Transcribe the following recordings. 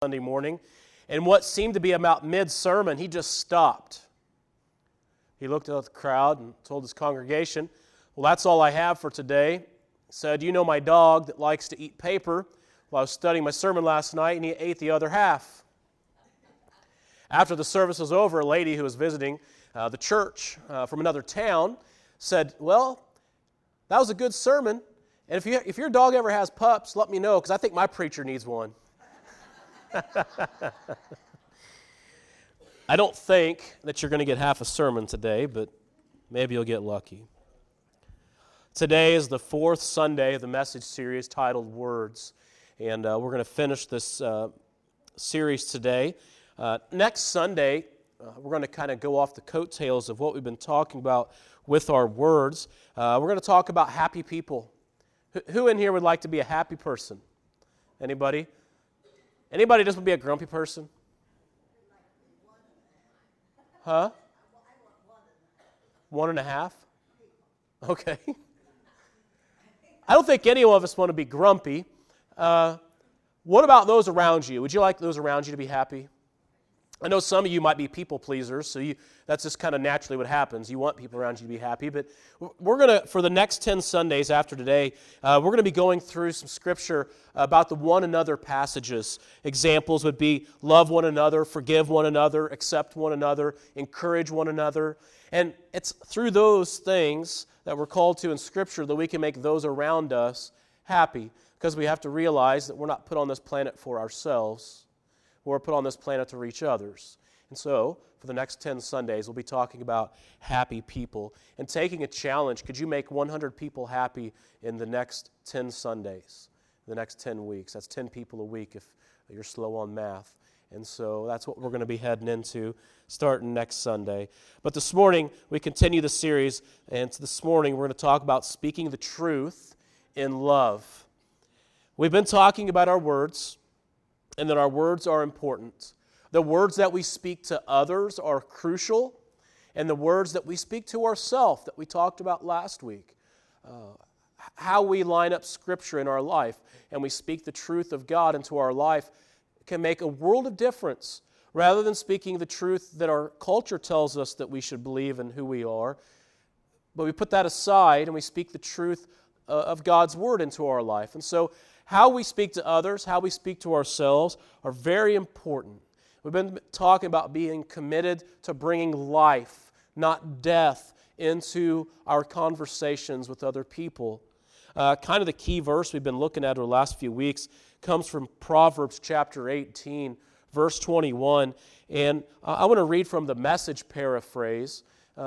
Sunday morning, and what seemed to be about mid-sermon, he just stopped. He looked at the crowd and told his congregation, "Well, that's all I have for today." He said, "You know my dog that likes to eat paper. Well, I was studying my sermon last night, and he ate the other half." After the service was over, a lady who was visiting the church from another town said, "Well, that was a good sermon, and if your dog ever has pups, let me know, because I think my preacher needs one." I don't think that you're going to get half a sermon today, but maybe you'll get lucky. Today is the fourth Sunday of the message series titled Words, and we're going to finish this series today. Next Sunday, we're going to kind of go off the coattails of what we've been talking about with our words. We're going to talk about happy people. Who in here would like to be a happy person? Anybody? Anybody just want to be a grumpy person? Huh? 1.5? Okay. I don't think any of us want to be grumpy. What about those around you? Would you like those around you to be happy? I know some of you might be people pleasers, so that's just kind of naturally what happens. You want people around you to be happy, but we're going to, for the next 10 Sundays after today, we're going to be going through some scripture about the one another passages. Examples would be love one another, forgive one another, accept one another, encourage one another. And it's through those things that we're called to in Scripture that we can make those around us happy, because we have to realize that we're not put on this planet for ourselves. We're put on this planet to reach others. And so, for the next 10 Sundays, we'll be talking about happy people and taking a challenge. Could you make 100 people happy in the next 10 Sundays, the next 10 weeks? That's 10 people a week if you're slow on math. And so that's what we're going to be heading into starting next Sunday. But this morning, we continue the series, and this morning we're going to talk about speaking the truth in love. We've been talking about our words, and that our words are important. The words that we speak to others are crucial, and the words that we speak to ourselves that we talked about last week, how we line up Scripture in our life and we speak the truth of God into our life can make a world of difference. Rather than speaking the truth that our culture tells us that we should believe in who we are, but we put that aside and we speak the truth of God's Word into our life. And so how we speak to others, how we speak to ourselves are very important. We've been talking about being committed to bringing life, not death, into our conversations with other people. Kind of the key verse we've been looking at over the last few weeks comes from Proverbs chapter 18, verse 21. And I want to read from the Message paraphrase.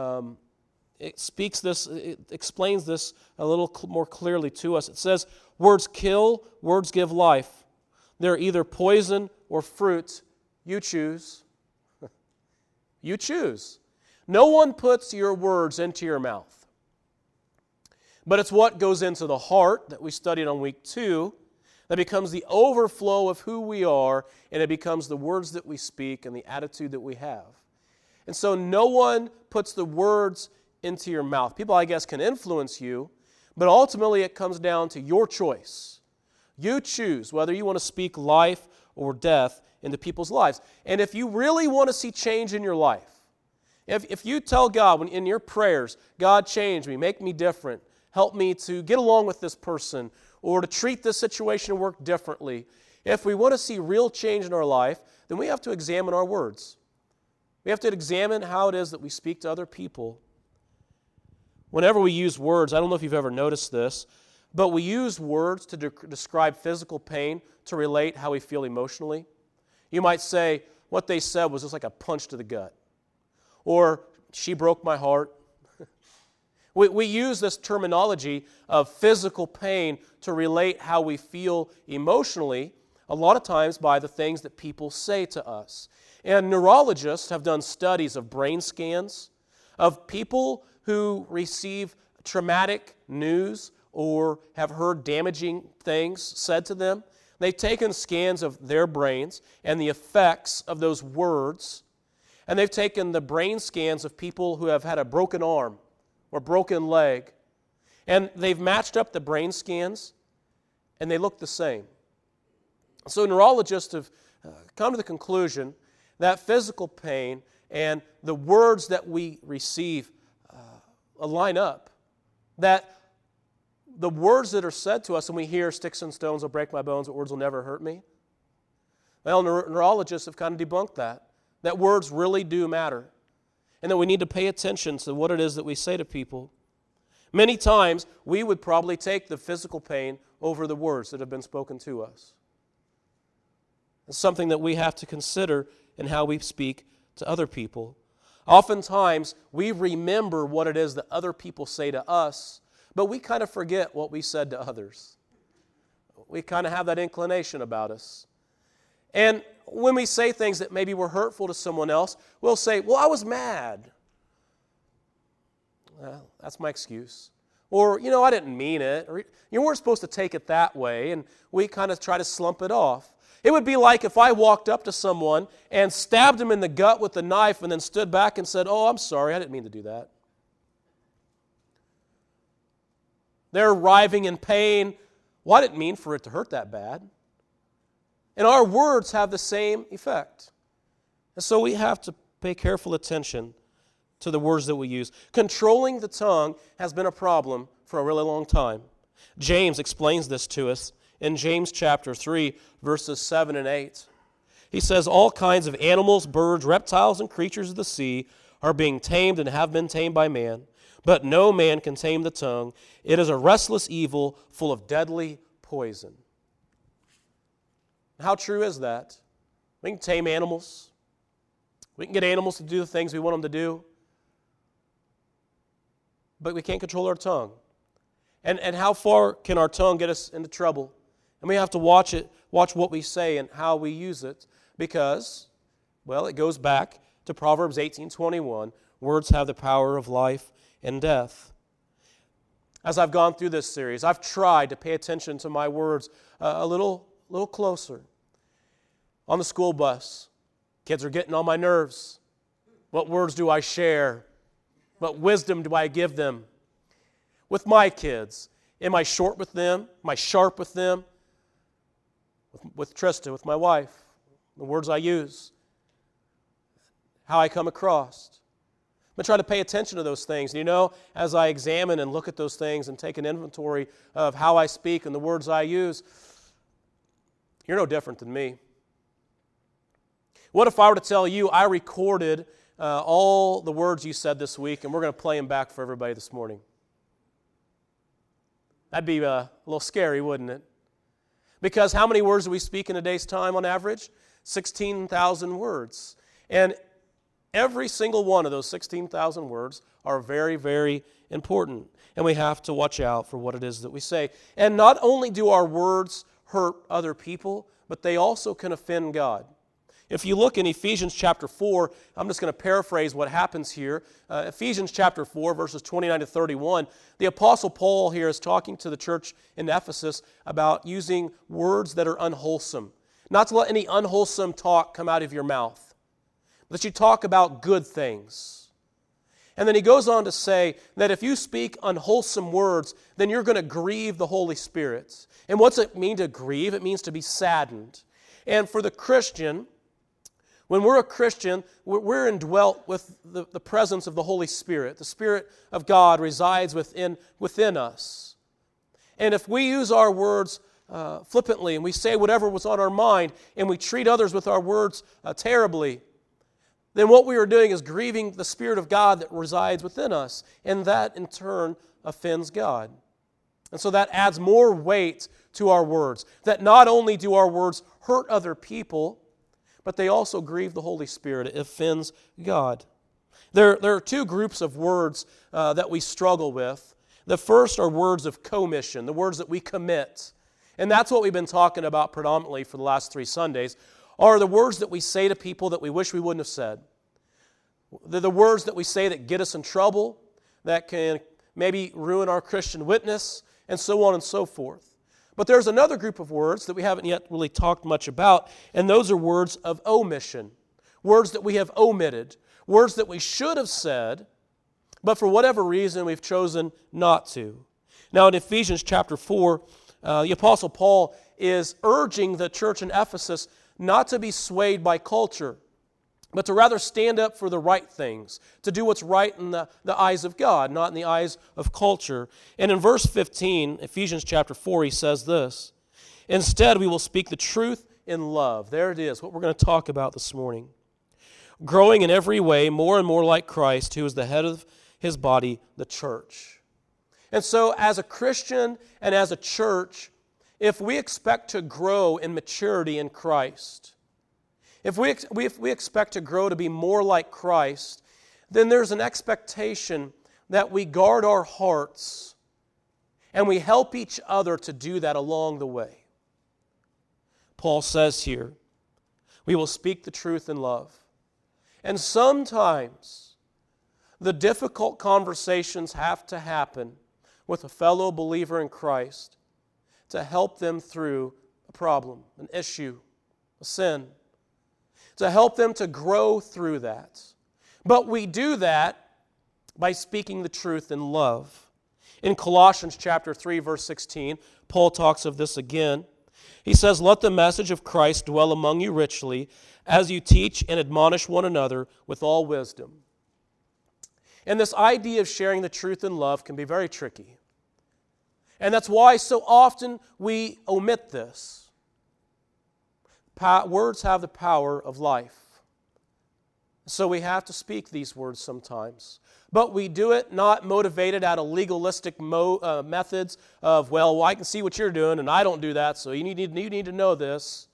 It explains this a little more clearly to us. It says, "Words kill, words give life. They're either poison or fruit. You choose." You choose. No one puts your words into your mouth. But it's what goes into the heart that we studied on week 2 that becomes the overflow of who we are, and it becomes the words that we speak and the attitude that we have. And so no one puts the words into your mouth. People, I guess, can influence you, but ultimately it comes down to your choice. You choose whether you want to speak life or death into people's lives. And if you really want to see change in your life, if you tell God in your prayers, "God, change me, make me different, help me to get along with this person or to treat this situation and work differently," if we want to see real change in our life, then we have to examine our words. We have to examine how it is that we speak to other people. Whenever we use words, I don't know if you've ever noticed this, but we use words to describe physical pain to relate how we feel emotionally. You might say, what they said was just like a punch to the gut. Or, she broke my heart. We use this terminology of physical pain to relate how we feel emotionally, a lot of times by the things that people say to us. And neurologists have done studies of brain scans of people who receive traumatic news or have heard damaging things said to them. They've taken scans of their brains and the effects of those words, and they've taken the brain scans of people who have had a broken arm or broken leg, and they've matched up the brain scans, and they look the same. So neurologists come to the conclusion that physical pain and the words that we receive line up. That the words that are said to us, and we hear, sticks and stones will break my bones, but words will never hurt me. Well, neurologists have kind of debunked that words really do matter, and that we need to pay attention to what it is that we say to people. Many times, we would probably take the physical pain over the words that have been spoken to us. It's something that we have to consider in how we speak to other people. Oftentimes, we remember what it is that other people say to us, but we kind of forget what we said to others. We kind of have that inclination about us. And when we say things that maybe were hurtful to someone else, we'll say, well, I was mad. Well, that's my excuse. Or, I didn't mean it. Or, you weren't supposed to take it that way. And we kind of try to slump it off. It would be like if I walked up to someone and stabbed him in the gut with a knife and then stood back and said, oh, I'm sorry, I didn't mean to do that. They're writhing in pain. Well, I didn't mean for it to hurt that bad. And our words have the same effect. And so we have to pay careful attention to the words that we use. Controlling the tongue has been a problem for a really long time. James explains this to us in James chapter 3, verses 7 and 8. He says, all kinds of animals, birds, reptiles, and creatures of the sea are being tamed and have been tamed by man. But no man can tame the tongue. It is a restless evil full of deadly poison. How true is that? We can tame animals. We can get animals to do the things we want them to do. But we can't control our tongue. And how far can our tongue get us into trouble? And we have to watch what we say and how we use it, because, well, it goes back to Proverbs 18:21. Words have the power of life and death. As I've gone through this series, I've tried to pay attention to my words a little closer. On the school bus, kids are getting on my nerves. What words do I share? What wisdom do I give them? With my kids, am I short with them? Am I sharp with them? With Trista, with my wife, the words I use, how I come across. I'm going to try to pay attention to those things. And as I examine and look at those things and take an inventory of how I speak and the words I use, you're no different than me. What if I were to tell you I recorded all the words you said this week, and we're going to play them back for everybody this morning? That'd be a little scary, wouldn't it? Because how many words do we speak in a day's time on average? 16,000 words. And every single one of those 16,000 words are very, very important. And we have to watch out for what it is that we say. And not only do our words hurt other people, but they also can offend God. If you look in Ephesians chapter 4, I'm just going to paraphrase what happens here. Ephesians chapter 4, verses 29 to 31, the Apostle Paul here is talking to the church in Ephesus about using words that are unwholesome. Not to let any unwholesome talk come out of your mouth, but that you talk about good things. And then he goes on to say that if you speak unwholesome words, then you're going to grieve the Holy Spirit. And what's it mean to grieve? It means to be saddened. And for the Christian, when we're a Christian, we're indwelt with the presence of the Holy Spirit. The Spirit of God resides within us. And if we use our words flippantly and we say whatever was on our mind and we treat others with our words terribly, then what we are doing is grieving the Spirit of God that resides within us. And that, in turn, offends God. And so that adds more weight to our words. That not only do our words hurt other people, but they also grieve the Holy Spirit. It offends God. There are two groups of words that we struggle with. The first are words of commission, the words that we commit. And that's what we've been talking about predominantly for the last 3 Sundays, are the words that we say to people that we wish we wouldn't have said. They're the words that we say that get us in trouble, that can maybe ruin our Christian witness, and so on and so forth. But there's another group of words that we haven't yet really talked much about, and those are words of omission, words that we have omitted, words that we should have said, but for whatever reason we've chosen not to. Now in Ephesians chapter 4, the Apostle Paul is urging the church in Ephesus not to be swayed by culture, but to rather stand up for the right things, to do what's right in the eyes of God, not in the eyes of culture. And in verse 15, Ephesians chapter 4, he says this, instead we will speak the truth in love. There it is, what we're going to talk about this morning. Growing in every way more and more like Christ, who is the head of his body, the church. And so as a Christian and as a church, if we expect to grow in maturity in Christ, if we expect to grow to be more like Christ, then there's an expectation that we guard our hearts and we help each other to do that along the way. Paul says here, we will speak the truth in love. And sometimes the difficult conversations have to happen with a fellow believer in Christ to help them through a problem, an issue, a sin, to help them to grow through that. But we do that by speaking the truth in love. In Colossians chapter 3, verse 16, Paul talks of this again. He says, let the message of Christ dwell among you richly, as you teach and admonish one another with all wisdom. And this idea of sharing the truth in love can be very tricky. And that's why so often we omit this. Words have the power of life. So we have to speak these words sometimes. But we do it not motivated out of legalistic methods of, well, I can see what you're doing and I don't do that, so you need to know this.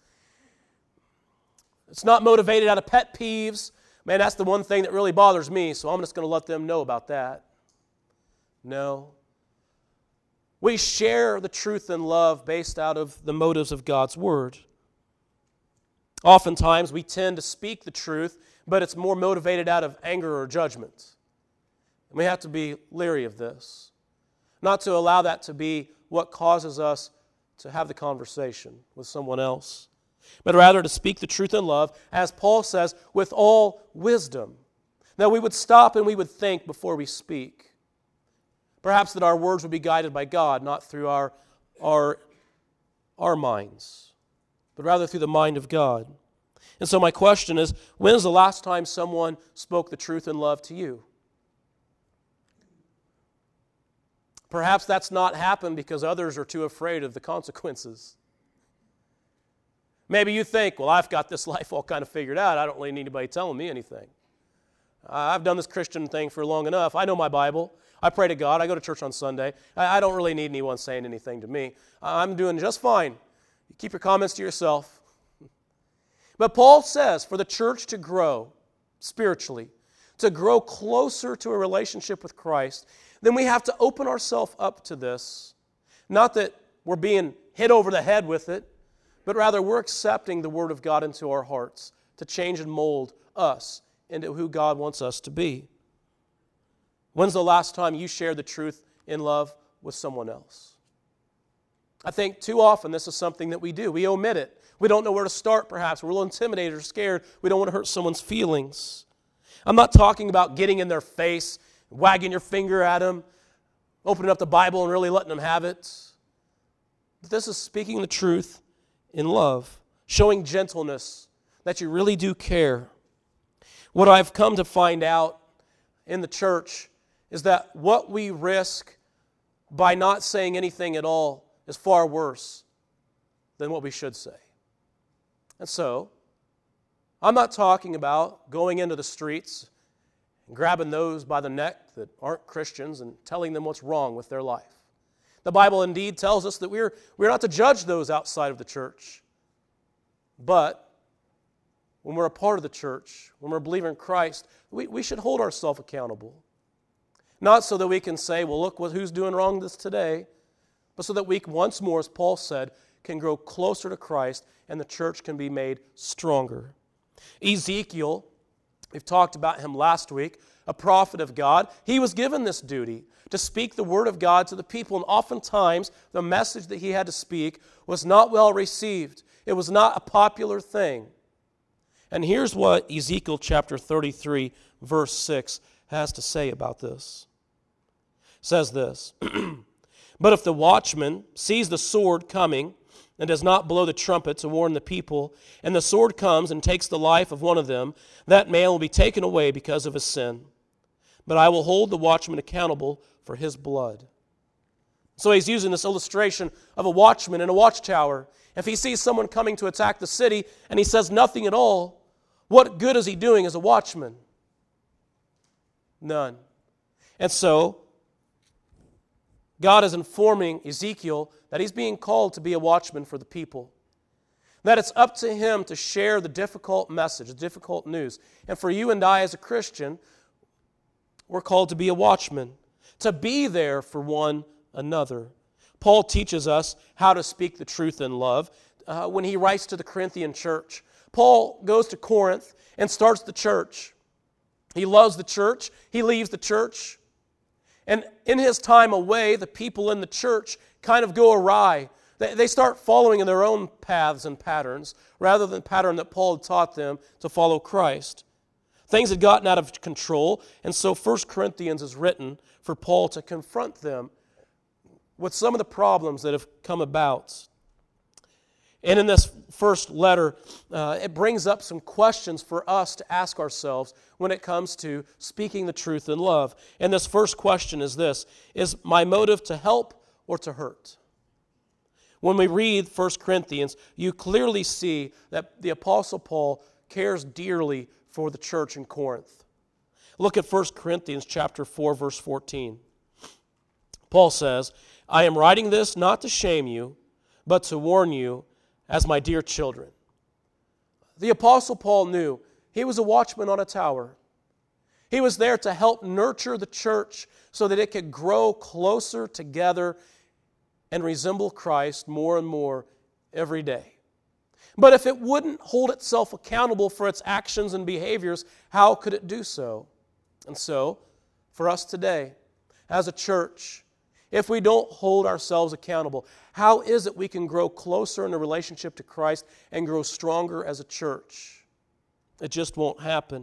It's not motivated out of pet peeves. Man, that's the one thing that really bothers me, so I'm just going to let them know about that. No. We share the truth and love based out of the motives of God's Word. Oftentimes, we tend to speak the truth, but it's more motivated out of anger or judgment. And we have to be leery of this. Not to allow that to be what causes us to have the conversation with someone else, but rather to speak the truth in love, as Paul says, with all wisdom. That we would stop and we would think before we speak. Perhaps that our words would be guided by God, not through our minds, but rather through the mind of God. And so my question is, when is the last time someone spoke the truth in love to you? Perhaps that's not happened because others are too afraid of the consequences. Maybe you think, well, I've got this life all kind of figured out. I don't really need anybody telling me anything. I've done this Christian thing for long enough. I know my Bible. I pray to God. I go to church on Sunday. I don't really need anyone saying anything to me. I'm doing just fine. You keep your comments to yourself. But Paul says for the church to grow spiritually, to grow closer to a relationship with Christ, then we have to open ourselves up to this. Not that we're being hit over the head with it, but rather we're accepting the Word of God into our hearts to change and mold us into who God wants us to be. When's the last time you shared the truth in love with someone else? I think too often this is something that we do. We omit it. We don't know where to start perhaps. We're a little intimidated or scared. We don't want to hurt someone's feelings. I'm not talking about getting in their face, wagging your finger at them, opening up the Bible and really letting them have it. But this is speaking the truth in love, showing gentleness, that you really do care. What I've come to find out in the church is that what we risk by not saying anything at all is far worse than what we should say. And so, I'm not talking about going into the streets and grabbing those by the neck that aren't Christians and telling them what's wrong with their life. The Bible indeed tells us that we're not to judge those outside of the church. But when we're a part of the church, when we're a believer in Christ, we should hold ourselves accountable. Not so that we can say, well, look who's doing wrong this today, but so that we once more, as Paul said, can grow closer to Christ and the church can be made stronger. Ezekiel, we've talked about him last week, a prophet of God. He was given this duty to speak the word of God to the people, and oftentimes the message that he had to speak was not well received. It was not a popular thing. And here's what Ezekiel chapter 33, verse 6 has to say about this. It says this, "But if the watchman sees the sword coming and does not blow the trumpet to warn the people, and the sword comes and takes the life of one of them, that man will be taken away because of his sin. But I will hold the watchman accountable for his blood. So he's using this illustration of a watchman in a watchtower. If he sees someone coming to attack the city and he says nothing at all, what good is he doing as a watchman? None. And so, God is informing Ezekiel that he's being called to be a watchman for the people. That it's up to him to share the difficult message, the difficult news. And for you and I as a Christian, we're called to be a watchman, to be there for one another. Paul teaches us how to speak the truth in love when he writes to the Corinthian church. Paul goes to Corinth and starts the church. He loves the church. He leaves the church. And in his time away, the people in the church kind of go awry. They start following in their own paths and patterns rather than the pattern that Paul had taught them to follow Christ. Things had gotten out of control, and so 1 Corinthians is written for Paul to confront them with some of the problems that have come about. And in this first letter, it brings up some questions for us to ask ourselves when it comes to speaking the truth in love. And this first question is this: is my motive to help or to hurt? When we read 1 Corinthians, you clearly see that the Apostle Paul cares dearly for the church in Corinth. Look at 1 Corinthians chapter 4, verse 14. Paul says, I am writing this not to shame you, but to warn you as my dear children. The Apostle Paul knew he was a watchman on a tower. He was there to help nurture the church so that it could grow closer together and resemble Christ more and more every day. But if it wouldn't hold itself accountable for its actions and behaviors, how could it do so? And so, for us today, as a church, if we don't hold ourselves accountable, how is it we can grow closer in a relationship to Christ and grow stronger as a church? It just won't happen.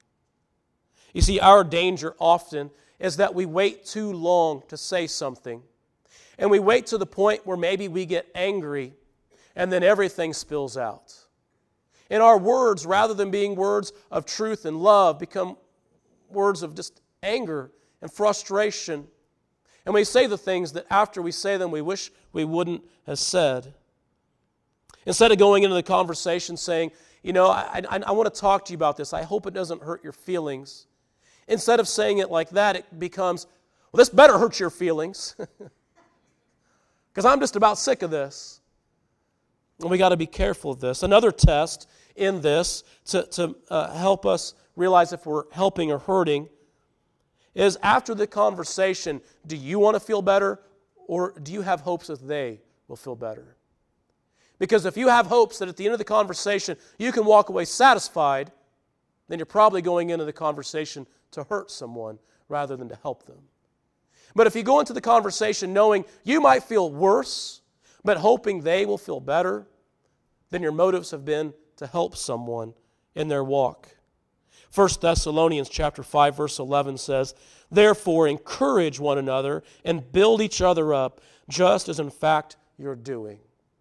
You see, our danger often is that we wait too long to say something. And we wait to the point where maybe we get angry and then everything spills out. And our words, rather than being words of truth and love, become words of just anger and frustration. And we say the things that after we say them, we wish we wouldn't have said. Instead of going into the conversation saying, I want to talk to you about this. I hope it doesn't hurt your feelings. Instead of saying it like that, it becomes, well, this better hurt your feelings. Because I'm just about sick of this. And we got to be careful of this. Another test in this to help us realize if we're helping or hurting is after the conversation, do you want to feel better or do you have hopes that they will feel better? Because if you have hopes that at the end of the conversation you can walk away satisfied, then you're probably going into the conversation to hurt someone rather than to help them. But if you go into the conversation knowing you might feel worse, but hoping they will feel better, then your motives have been to help someone in their walk. 1 Thessalonians chapter 5, verse 11 says, therefore encourage one another and build each other up, just as in fact you're doing.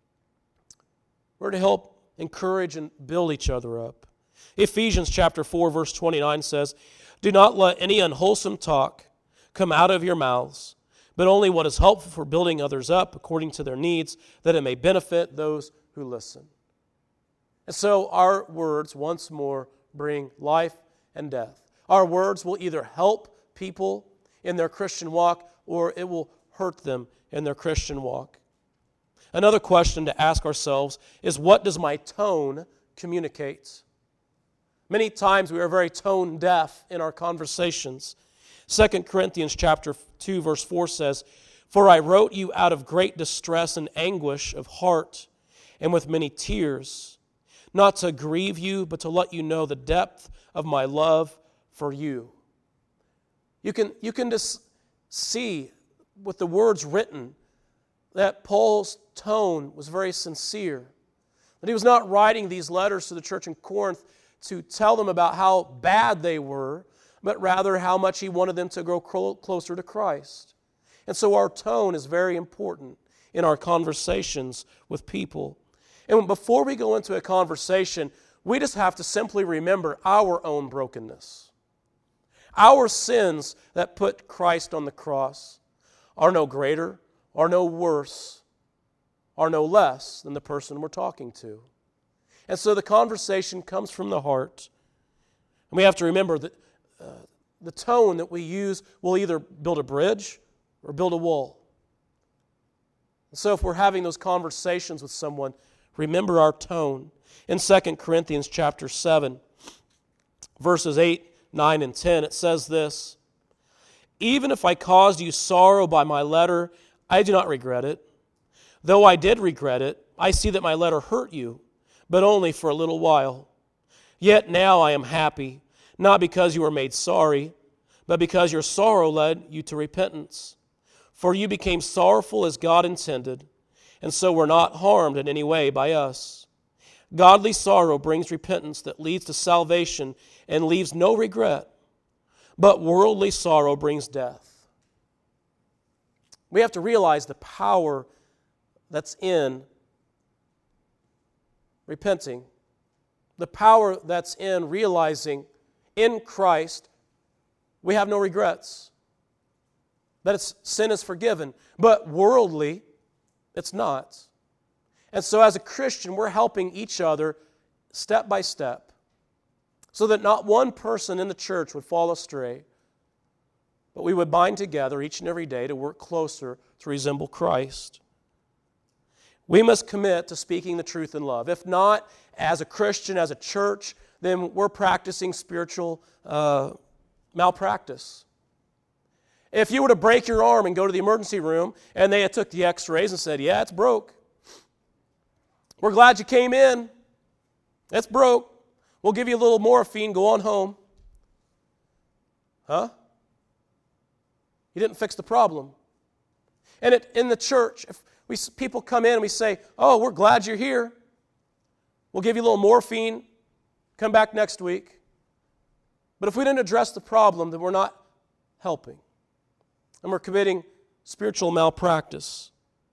We're to help encourage and build each other up. Ephesians chapter 4, verse 29 says, do not let any unwholesome talk come out of your mouths, but only what is helpful for building others up according to their needs, that it may benefit those who listen. And so our words, once more, bring life and death. Our words will either help people in their Christian walk or it will hurt them in their Christian walk. Another question to ask ourselves is, what does my tone communicate? Many times we are very tone deaf in our conversations. 2 Corinthians chapter 2, verse 4 says, for I wrote you out of great distress and anguish of heart and with many tears, not to grieve you, but to let you know the depth of my love for you. You can just see with the words written that Paul's tone was very sincere. That he was not writing these letters to the church in Corinth to tell them about how bad they were, but rather how much he wanted them to grow closer to Christ. And so our tone is very important. in our conversations with people. And before we go into a conversation, we just have to simply remember our own brokenness. Our sins that put Christ on the cross are no greater, are no worse, are no less than the person we're talking to. And so the conversation comes from the heart. And we have to remember that the tone that we use will either build a bridge or build a wall. And so if we're having those conversations with someone, remember our tone. In 2 Corinthians chapter 7, verses 8, 9, and 10, it says this, "Even if I caused you sorrow by my letter, I do not regret it. Though I did regret it, I see that my letter hurt you, but only for a little while. Yet now I am happy, not because you were made sorry, but because your sorrow led you to repentance. For you became sorrowful as God intended, and so were not harmed in any way by us. Godly sorrow brings repentance that leads to salvation and leaves no regret, but worldly sorrow brings death." We have to realize the power that's in repenting, the power that's in realizing in Christ we have no regrets, that sin is forgiven, but worldly it's not. And so as a Christian, we're helping each other step by step so that not one person in the church would fall astray, but we would bind together each and every day to work closer to resemble Christ. We must commit to speaking the truth in love. If not, as a Christian, as a church, then we're practicing spiritual malpractice. If you were to break your arm and go to the emergency room and they had took the x-rays and said, "Yeah, it's broke. We're glad you came in. It's broke. We'll give you a little morphine, go on home." Huh? You didn't fix the problem. And in the church, if people come in and we say, "Oh, we're glad you're here. We'll give you a little morphine. Come back next week." But if we didn't address the problem, then we're not helping. And we're committing spiritual malpractice.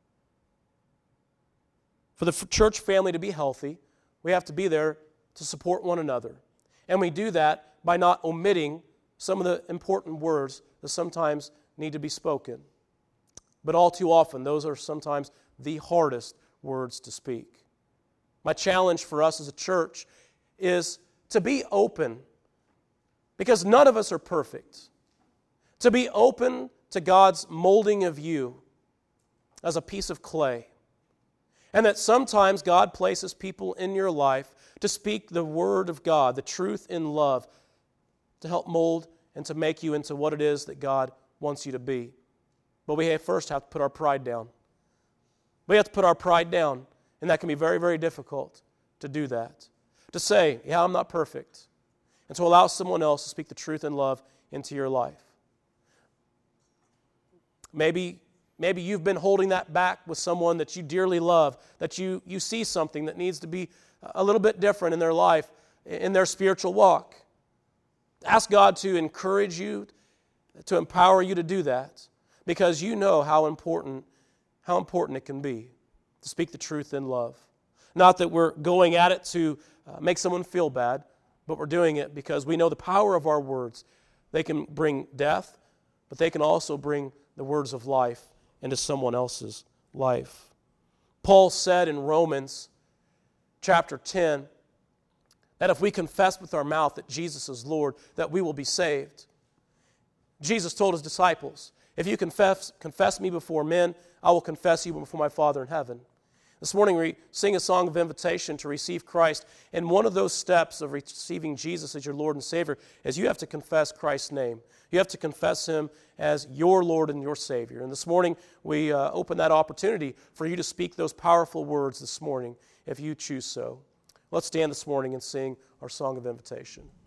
For the church family to be healthy, we have to be there to support one another. And we do that by not omitting some of the important words that sometimes need to be spoken. But all too often, those are sometimes the hardest words to speak. My challenge for us as a church is to be open, because none of us are perfect. To be open to God's molding of you as a piece of clay. And that sometimes God places people in your life to speak the word of God, the truth in love, to help mold and to make you into what it is that God wants you to be. But we first have to put our pride down. We have to put our pride down, and that can be very, very difficult to do that. To say, "Yeah, I'm not perfect," and to allow someone else to speak the truth in love into your life. Maybe you've been holding that back with someone that you dearly love, that you see something that needs to be a little bit different in their life, in their spiritual walk. Ask God to encourage you, to empower you to do that, because you know how important it can be to speak the truth in love. Not that we're going at it to make someone feel bad, but we're doing it because we know the power of our words. They can bring death, but they can also bring the words of life into someone else's life. Paul said in Romans chapter 10 that if we confess with our mouth that Jesus is Lord, that we will be saved. Jesus told his disciples, "If you confess me before men, I will confess you before my Father in heaven." This morning we sing a song of invitation to receive Christ, and one of those steps of receiving Jesus as your Lord and Savior is you have to confess Christ's name. You have to confess Him as your Lord and your Savior. And this morning we open that opportunity for you to speak those powerful words this morning if you choose so. Let's stand this morning and sing our song of invitation.